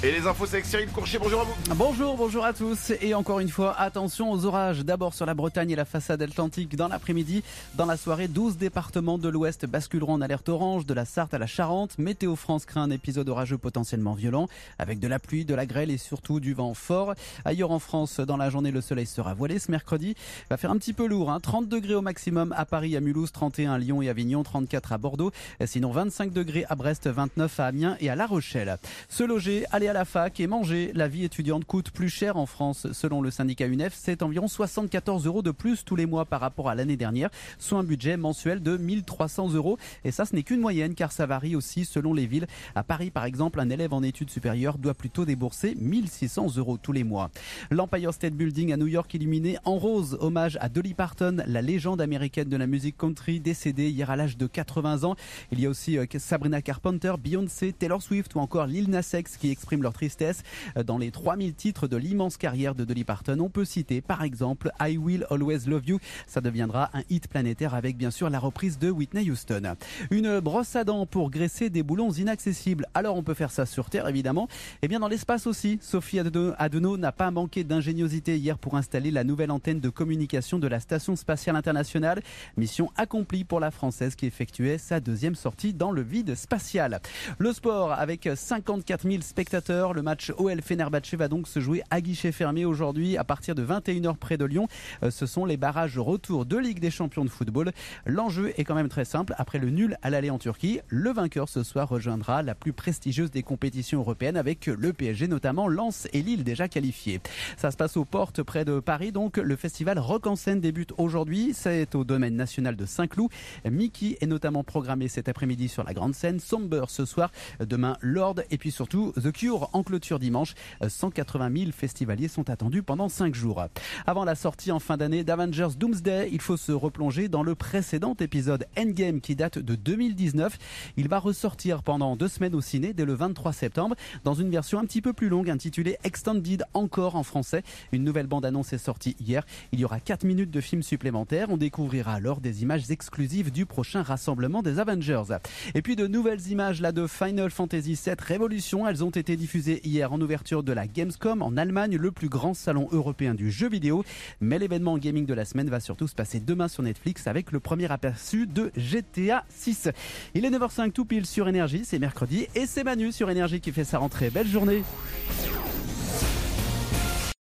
Et les infos, c'est avec Cyril Courchier, bonjour à vous. Bonjour à tous. Et encore une fois, attention aux orages. D'abord sur la Bretagne et la façade atlantique dans l'après-midi. Dans la soirée, 12 départements de l'Ouest basculeront en alerte orange, de la Sarthe à la Charente. Météo France craint un épisode orageux potentiellement violent, avec de la pluie, de la grêle et surtout du vent fort. Ailleurs en France, dans la journée, le soleil sera voilé ce mercredi. Il va faire un petit peu lourd, 30 degrés au maximum à Paris, à Mulhouse, 31 à Lyon et Avignon, 34 à Bordeaux. Sinon 25 degrés à Brest, 29 à Amiens et à La Rochelle. Se loger, aller à la fac et manger. La vie étudiante coûte plus cher en France. Selon le syndicat UNEF, c'est environ 74 € de plus tous les mois par rapport à l'année dernière, soit un budget mensuel de 1300 €. Et ça, ce n'est qu'une moyenne car ça varie aussi selon les villes. À Paris, par exemple, un élève en études supérieures doit plutôt débourser 1600 € tous les mois. L'Empire State Building à New York illuminé en rose. Hommage à Dolly Parton, la légende américaine de la musique country, décédée hier à l'âge de 80 ans. Il y a aussi Sabrina Carpenter, Beyoncé, Taylor Swift ou encore Lil Nas X qui expriment leur tristesse. Dans les 3000 titres de l'immense carrière de Dolly Parton, on peut citer par exemple I Will Always Love You. Ça deviendra un hit planétaire avec bien sûr la reprise de Whitney Houston. Une brosse à dents pour graisser des boulons inaccessibles. Alors on peut faire ça sur Terre évidemment, et bien dans l'espace aussi. Sophie Adenau n'a pas manqué d'ingéniosité hier pour installer la nouvelle antenne de communication de la Station Spatiale Internationale. Mission accomplie pour la Française qui effectuait sa deuxième sortie dans le vide spatial. Le sport avec 54 000 spectateurs. Le match OL Fenerbahçe va donc se jouer à guichet fermé aujourd'hui à partir de 21h près de Lyon. Ce sont les barrages retour de Ligue des Champions de football. L'enjeu est quand même très simple. Après le nul à l'aller en Turquie, le vainqueur ce soir rejoindra la plus prestigieuse des compétitions européennes avec le PSG, notamment Lens et Lille déjà qualifiés. Ça se passe aux portes près de Paris. Donc le festival Rock en scène débute aujourd'hui. C'est au domaine national de Saint-Cloud. Mickey est notamment programmé cet après-midi sur la grande scène. Somber ce soir. Demain Lord et puis surtout The Cure en clôture dimanche. 180 000 festivaliers sont attendus pendant 5 jours. Avant la sortie en fin d'année d'Avengers Doomsday, il faut se replonger dans le précédent épisode Endgame qui date de 2019. Il va ressortir pendant 2 semaines au ciné dès le 23 septembre dans une version un petit peu plus longue intitulée Extended encore en français. Une nouvelle bande-annonce est sortie hier. Il y aura 4 minutes de film supplémentaires. On découvrira alors des images exclusives du prochain rassemblement des Avengers. Et puis de nouvelles images là de Final Fantasy VII Révolution. Elles ont été diffusées hier en ouverture de la Gamescom en Allemagne, le plus grand salon européen du jeu vidéo. Mais l'événement gaming de la semaine va surtout se passer demain sur Netflix avec le premier aperçu de GTA 6. Il est 9h05 tout pile sur Énergie, c'est mercredi et c'est Manu sur Énergie qui fait sa rentrée. Belle journée.